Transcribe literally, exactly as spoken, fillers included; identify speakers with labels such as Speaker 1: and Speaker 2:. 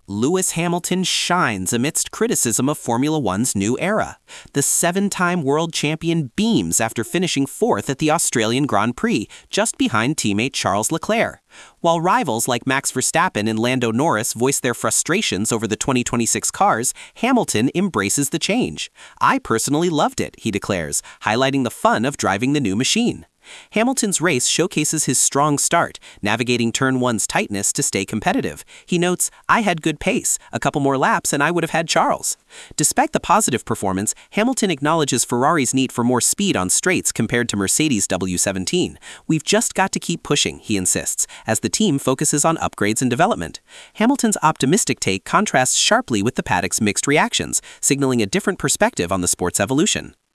Speaker 1: Lewis Hamilton shines amidst criticism of Formula One's new era. The seven-time world champion beams after finishing fourth at the Australian Grand Prix, just behind teammate Charles Leclerc. While rivals like Max Verstappen and Lando Norris voice their frustrations over the twenty twenty-six cars, Hamilton embraces the change. "I personally loved it," he declares, highlighting the fun of driving the new machine. Hamilton's race showcases his strong start, navigating turn one's tightness to stay competitive. He notes, "I had good pace. A couple more laps and I would have had Charles." Despite the positive performance, Hamilton acknowledges Ferrari's need for more speed on straights compared to Mercedes' W seventeen. "We've just got to keep pushing," he insists, as the team focuses on upgrades and development. Hamilton's optimistic take contrasts sharply with the paddock's mixed reactions, signaling a different perspective on the sport's evolution.